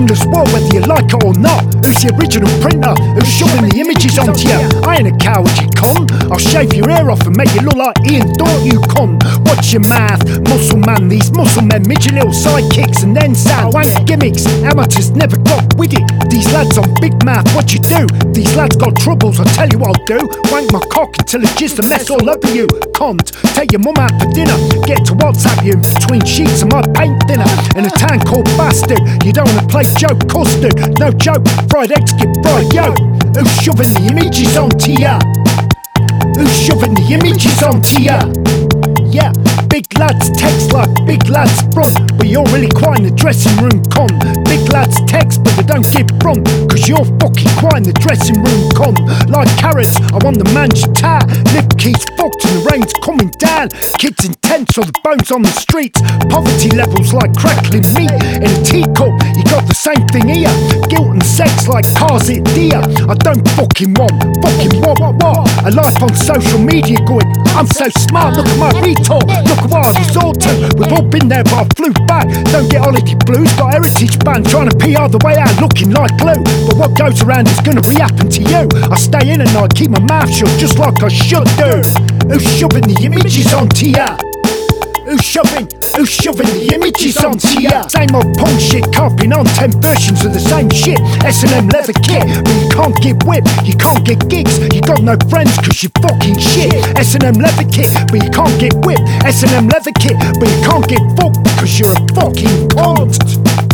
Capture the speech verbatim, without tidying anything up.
this world whether you like it or not. Who's the original printer? Who's shoving the images onto you? I ain't a coward, you con. I'll shave your ear off and make you look like Ian Dort, you con. Watch your mouth, muscle man. These muscle men, midget little sidekicks and then sound wank gimmicks. Amateurs never got with it. These lads on big mouth, what you do? These lads got troubles, I'll tell you what I'll do. Wank my cock until it's just a mess all over you. Cont, take your mum out for dinner. Get to WhatsApp you in between sheets of my paint dinner. In a town called Bastard, you don't wanna play joke custard. No joke, fried eggs get fried, yo. Who's shoving the images onto ya? Who's shoving the images onto ya? Yeah, big lads text like big lads front, but you're really quite in the dressing room con. Big lads text but they don't give front, cause you're fucking quite in the dressing room con. Like carrots, I want the man's tie. Lip keys fucked and the rain's coming down. Kids intense or the bones on the streets. Poverty levels like crackling meat in a teacup, you got the same thing here. Guilt and sex like cars hit deer. I don't fucking want, fucking what, what, what? A life on social media going, I'm so smart, look at my retort, look at what I resort to. We've all been there but I flew back. Don't get holiday blues, got heritage band trying to P R the way out looking like glue. But what goes around is gonna re-happen to you. I stay in at night, keep my mouth shut just like I should do. Who's shoving the images onto ya? Who's shoving, who's shoving the images onto ya? Same old punk shit, copying on ten versions of the same shit. S and M leather kit, but you can't get whipped, you can't get gigs. You got no friends cause you fucking shit. S and M leather kit, but you can't get whipped. S and M leather kit, but you can't get fucked because you're a fucking cunt.